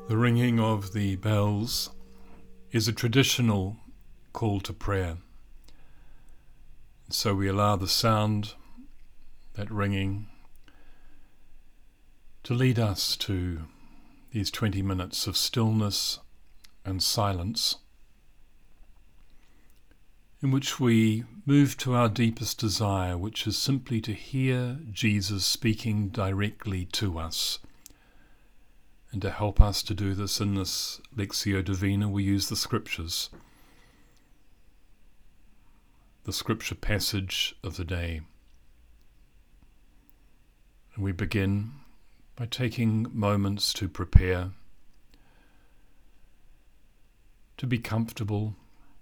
The ringing of the bells is a traditional call to prayer. So we allow the sound, that ringing, to lead us to these 20 minutes of stillness and silence, in which we move to our deepest desire, which is simply to hear Jesus speaking directly to us. And to help us to do this in this Lectio Divina, we use the Scriptures, the Scripture passage of the day. And we begin by taking moments to prepare, to be comfortable,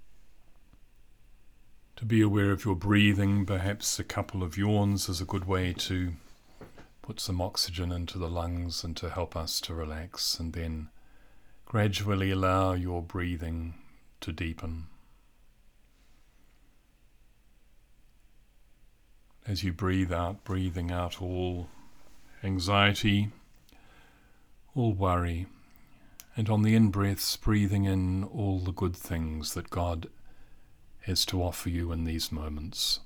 to be aware of your breathing. Perhaps a couple of yawns is a good way to put some oxygen into the lungs and to help us to relax, and then gradually allow your breathing to deepen. As you breathe out, breathing out all anxiety, all worry, and on the in-breaths, breathing in all the good things that God has to offer you in these moments.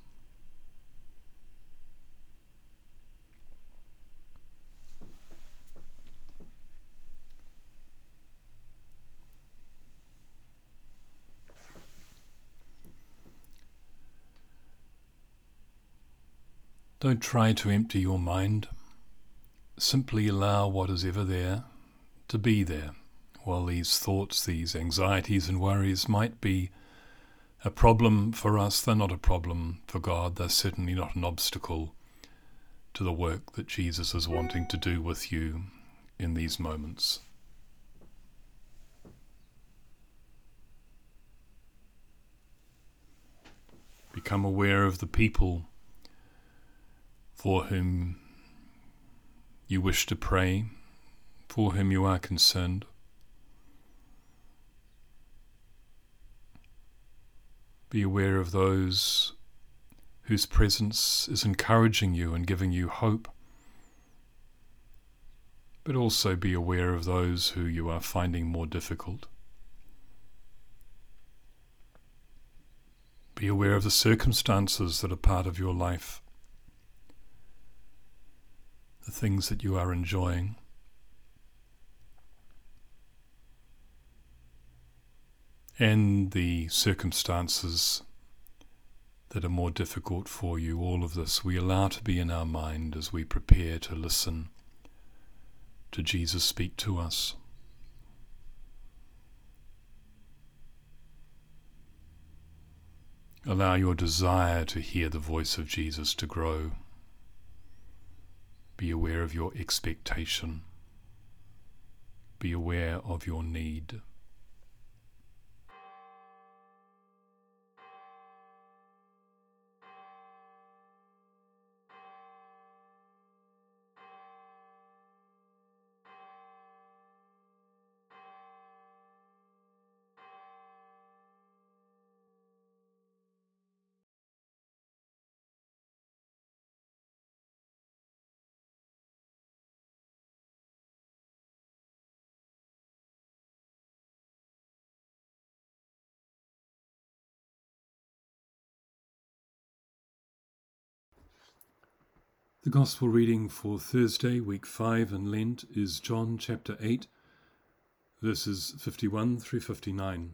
Don't try to empty your mind. Simply allow what is ever there to be there. While these thoughts, these anxieties and worries might be a problem for us, they're not a problem for God. They're certainly not an obstacle to the work that Jesus is wanting to do with you in these moments. Become aware of the people for whom you wish to pray, for whom you are concerned. Be aware of those whose presence is encouraging you and giving you hope, but also be aware of those who you are finding more difficult. Be aware of the circumstances that are part of your life, the things that you are enjoying. And the circumstances that are more difficult for you. All of this we allow to be in our mind as we prepare to listen to Jesus speak to us. Allow your desire to hear the voice of Jesus to grow. Be aware of your expectation. Be aware of your need. The Gospel reading for Thursday, week 5 in Lent, is John chapter 8, verses 51 through 59.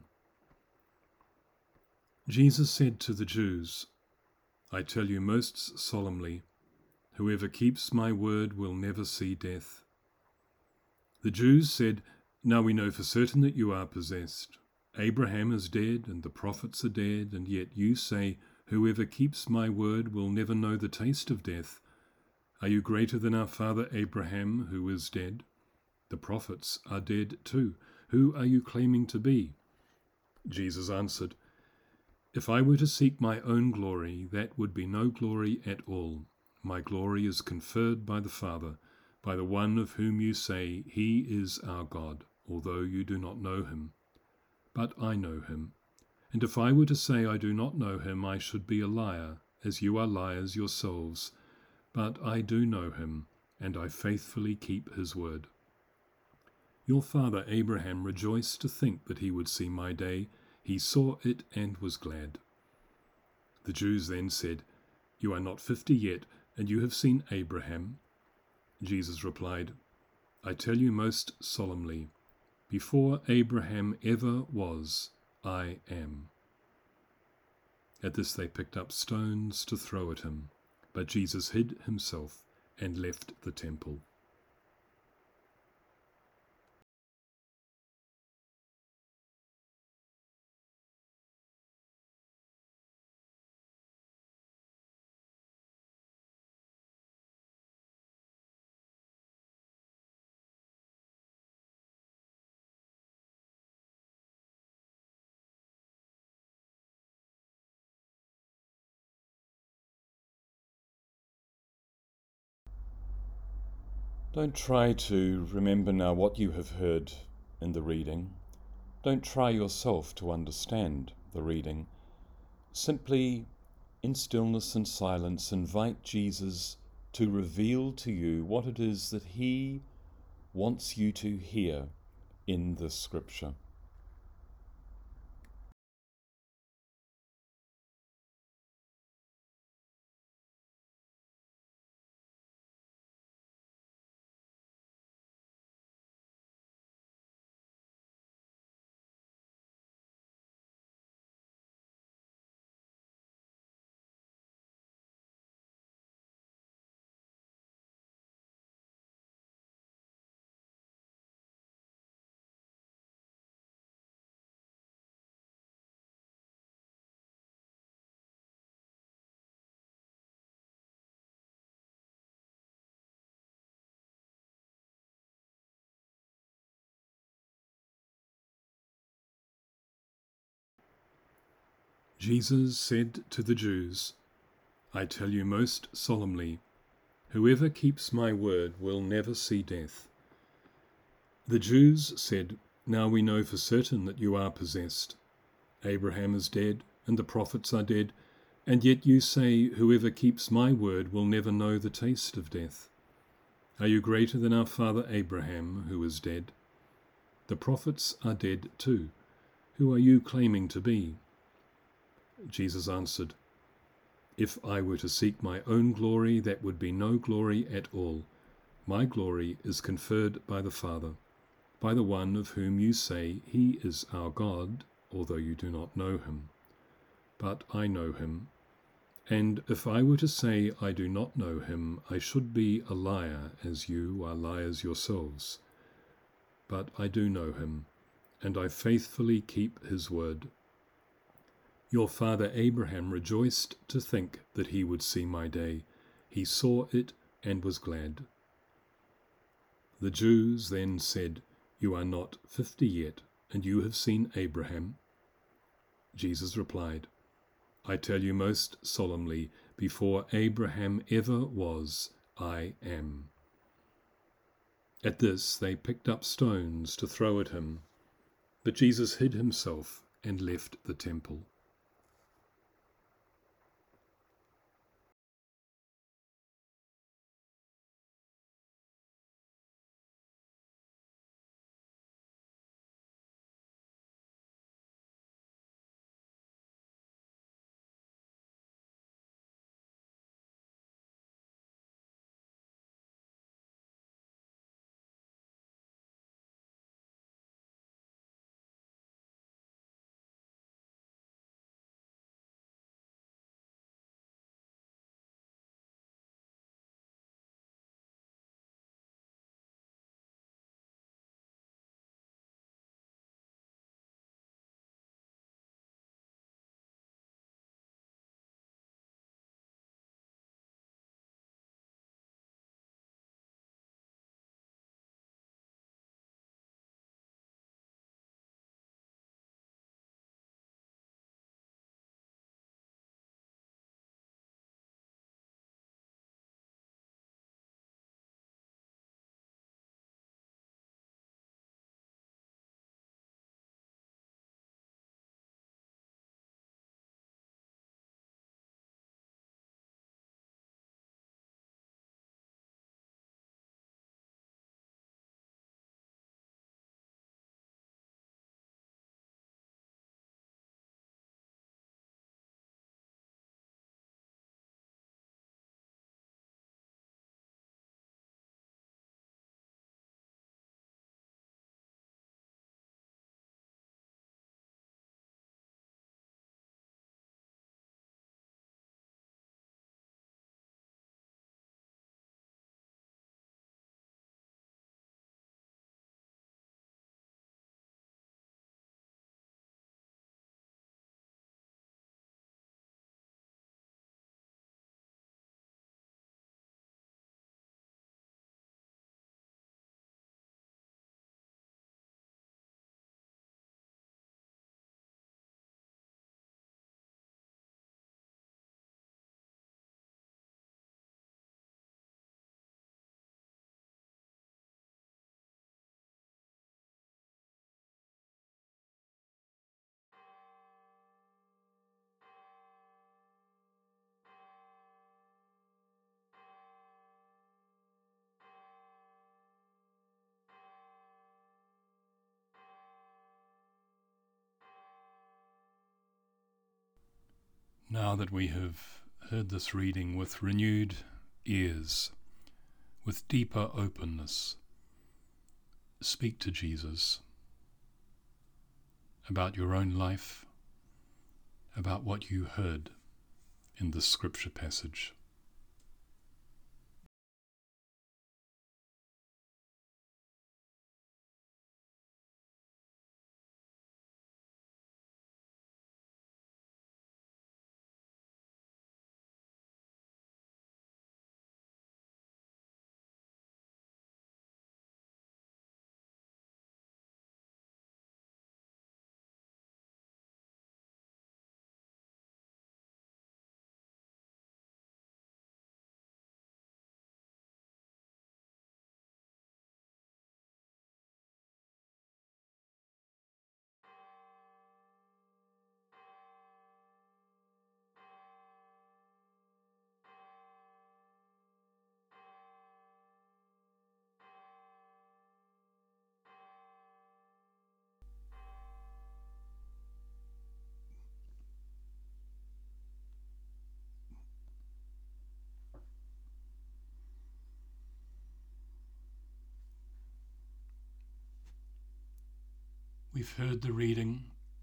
Jesus said to the Jews, "I tell you most solemnly, whoever keeps my word will never see death." The Jews said, "Now we know for certain that you are possessed. Abraham is dead and the prophets are dead, and yet you say, whoever keeps my word will never know the taste of death. Are you greater than our father Abraham, who is dead? The prophets are dead too. Who are you claiming to be?" Jesus answered, "If I were to seek my own glory, that would be no glory at all. My glory is conferred by the Father, by the one of whom you say, 'He is our God,' although you do not know him. But I know him. And if I were to say I do not know him, I should be a liar, as you are liars yourselves. But I do know him, and I faithfully keep his word. Your father Abraham rejoiced to think that he would see my day. He saw it and was glad." The Jews then said, "You are not 50 yet, and you have seen Abraham?" Jesus replied, "I tell you most solemnly, before Abraham ever was, I am." At this they picked up stones to throw at him, but Jesus hid himself and left the temple. Don't try to remember now what you have heard in the reading. Don't try yourself to understand the reading. Simply, in stillness and silence, invite Jesus to reveal to you what it is that he wants you to hear in this scripture. Jesus said to the Jews, "I tell you most solemnly, whoever keeps my word will never see death." The Jews said, "Now we know for certain that you are possessed. Abraham is dead, and the prophets are dead, and yet you say, 'Whoever keeps my word will never know the taste of death.' Are you greater than our father Abraham, who is dead? The prophets are dead too. Who are you claiming to be?" Jesus answered, "If I were to seek my own glory, that would be no glory at all. My glory is conferred by the Father, by the one of whom you say he is our God, although you do not know him. But I know him. And if I were to say I do not know him, I should be a liar, as you are liars yourselves. But I do know him, and I faithfully keep his word. Your father Abraham rejoiced to think that he would see my day. He saw it and was glad." The Jews then said, "You are not 50 yet, and you have seen Abraham?" Jesus replied, "I tell you most solemnly, before Abraham ever was, I am." At this they picked up stones to throw at him, but Jesus hid himself and left the temple. Now that we have heard this reading with renewed ears, with deeper openness, speak to Jesus about your own life, about what you heard in this scripture passage. We've heard the reading,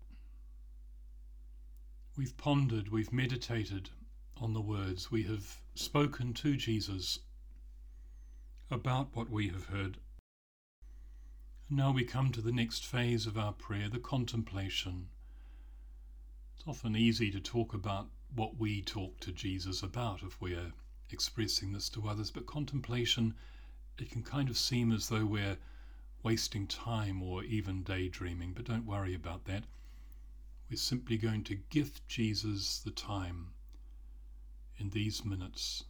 we've pondered, we've meditated on the words, we have spoken to Jesus about what we have heard. And now we come to the next phase of our prayer, the contemplation. It's often easy to talk about what we talk to Jesus about if we're expressing this to others, but contemplation, it can kind of seem as though we're wasting time or even daydreaming, but don't worry about that. We're simply going to gift Jesus the time in these minutes.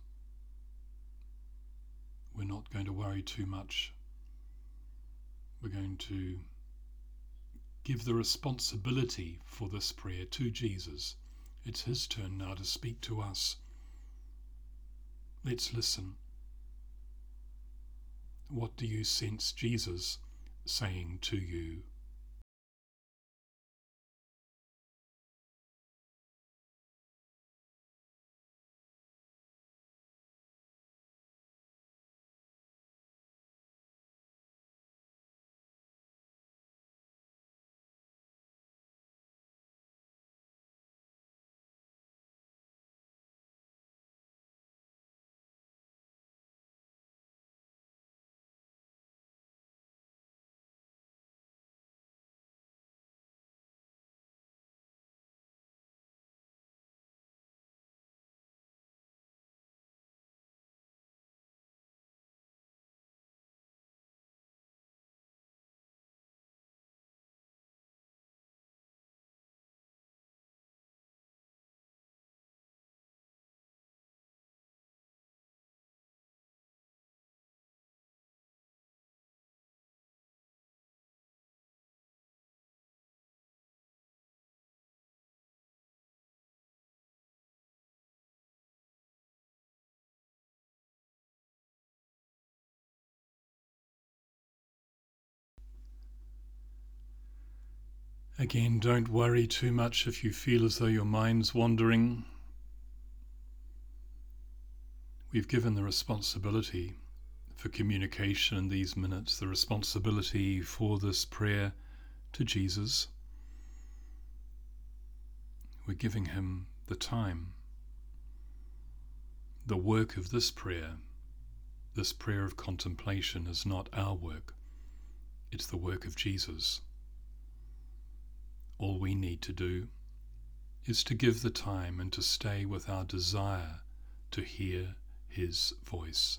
We're not going to worry too much. We're going to give the responsibility for this prayer to Jesus. It's his turn now to speak to us. Let's listen. What do you sense Jesus saying to you? Again, don't worry too much if you feel as though your mind's wandering. We've given the responsibility for communication in these minutes, the responsibility for this prayer to Jesus. We're giving him the time. The work of this prayer of contemplation, is not our work. It's the work of Jesus. All we need to do is to give the time and to stay with our desire to hear his voice.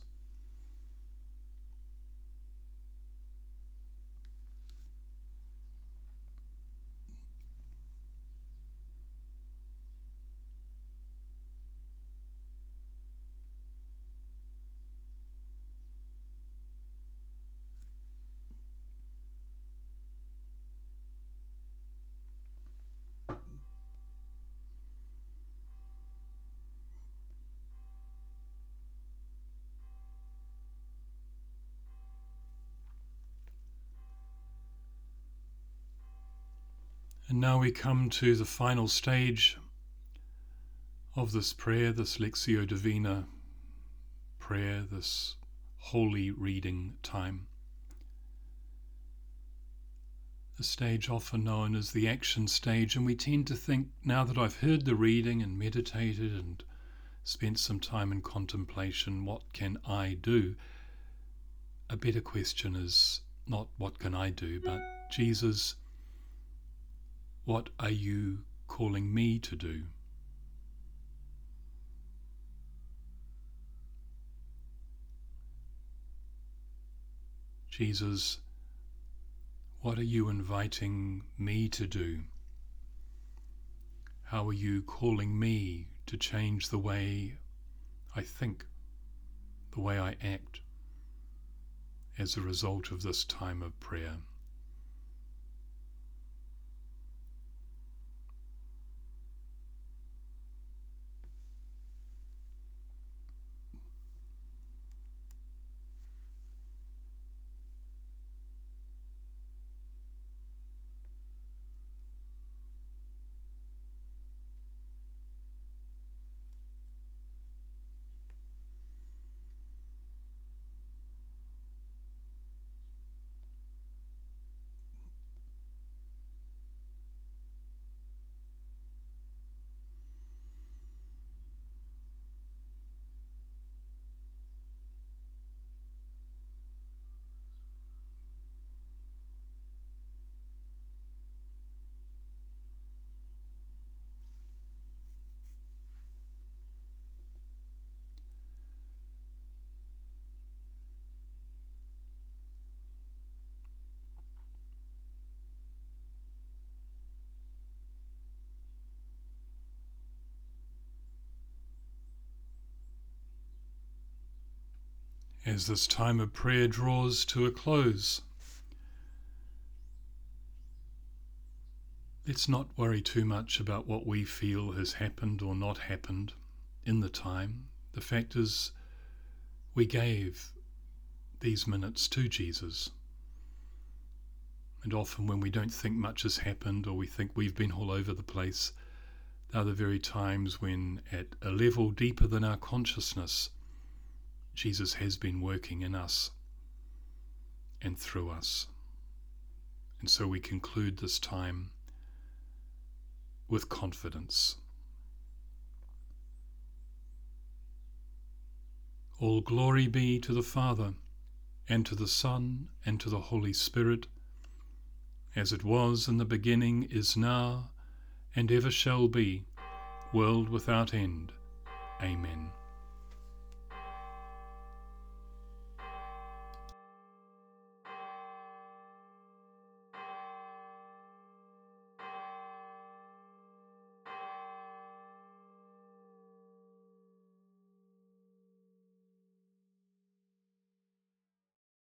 And now we come to the final stage of this prayer, this Lectio Divina prayer, this holy reading time. The stage often known as the action stage, and we tend to think, now that I've heard the reading and meditated and spent some time in contemplation, what can I do? A better question is not what can I do, but Jesus, what are you calling me to do? Jesus, what are you inviting me to do? How are you calling me to change the way I think, the way I act, as a result of this time of prayer? As this time of prayer draws to a close, let's not worry too much about what we feel has happened or not happened in the time. The fact is, we gave these minutes to Jesus. And often when we don't think much has happened, or we think we've been all over the place, they're the very times when, at a level deeper than our consciousness, Jesus has been working in us and through us. And so we conclude this time with confidence. All glory be to the Father, and to the Son, and to the Holy Spirit, as it was in the beginning, is now, and ever shall be, world without end. Amen.